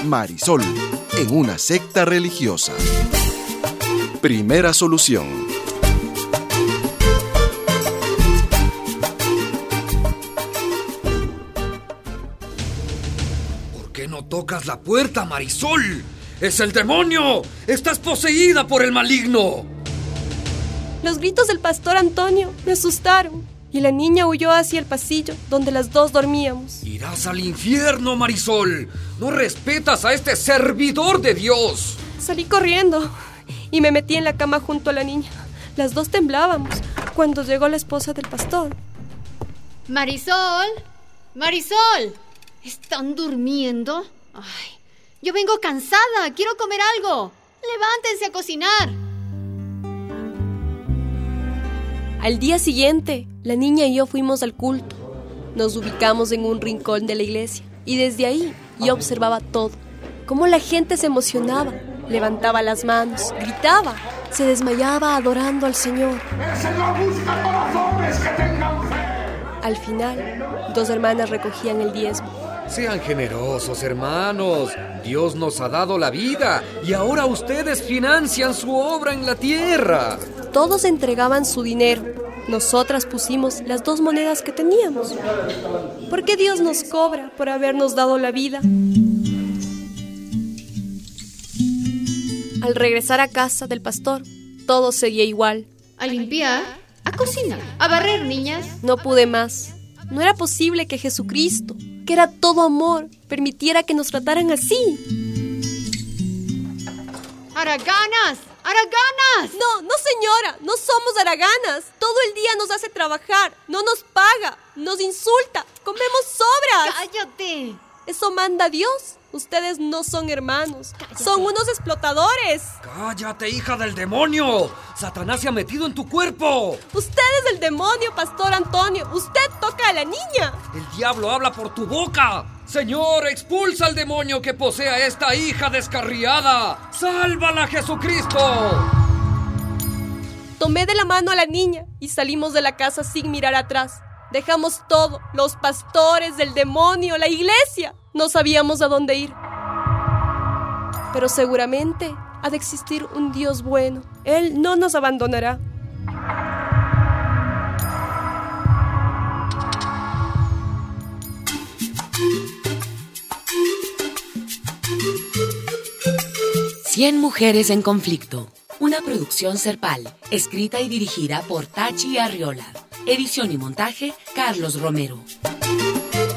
Marisol en una secta religiosa. Primera solución. ¿Por qué no tocas la puerta, Marisol? ¡Es el demonio! ¡Estás poseída por el maligno! Los gritos del pastor Antonio me asustaron y la niña huyó hacia el pasillo donde las dos dormíamos. Irás al infierno, Marisol. No respetas a este servidor de Dios. Salí corriendo y me metí en la cama junto a la niña. Las dos temblábamos cuando llegó la esposa del pastor. Marisol, Marisol, ¿están durmiendo? Ay, yo vengo cansada, quiero comer algo. Levántense a cocinar. Al día siguiente, la niña y yo fuimos al culto. Nos ubicamos en un rincón de la iglesia y desde ahí yo observaba todo. Cómo la gente se emocionaba, levantaba las manos, gritaba, se desmayaba adorando al Señor. ¡El Señor busca corazones que tengan fe! Al final, 2 hermanas recogían el diezmo. Sean generosos, hermanos. Dios nos ha dado la vida y ahora ustedes financian su obra en la tierra. Todos entregaban su dinero. Nosotras pusimos las 2 monedas que teníamos. ¿Por qué Dios nos cobra por habernos dado la vida? Al regresar a casa del pastor, todo seguía igual. A limpiar, a cocinar, a barrer, niñas. No pude más. No era posible que Jesucristo, que era todo amor, permitiera que nos trataran así. ¡Haraganas! ¡Haraganas! No señora, no somos haraganas. Todo el día nos hace trabajar, no nos paga, nos insulta, comemos sobras. ¡Cállate! Eso manda Dios. Ustedes no son hermanos. Cállate. Son unos explotadores. ¡Cállate, hija del demonio! ¡Satanás se ha metido en tu cuerpo! Usted es el demonio, pastor Antonio. Usted toca a la niña. ¡El diablo habla por tu boca! Señor, expulsa al demonio que posee a esta hija descarriada. ¡Sálvala, Jesucristo! Tomé de la mano a la niña y salimos de la casa sin mirar atrás. Dejamos todo, los pastores, el demonio, la iglesia. No sabíamos a dónde ir. Pero seguramente ha de existir un Dios bueno. Él no nos abandonará. Cien mujeres en conflicto. Una producción Serpal, escrita y dirigida por Tachi Arriola. Edición y montaje, Carlos Romero.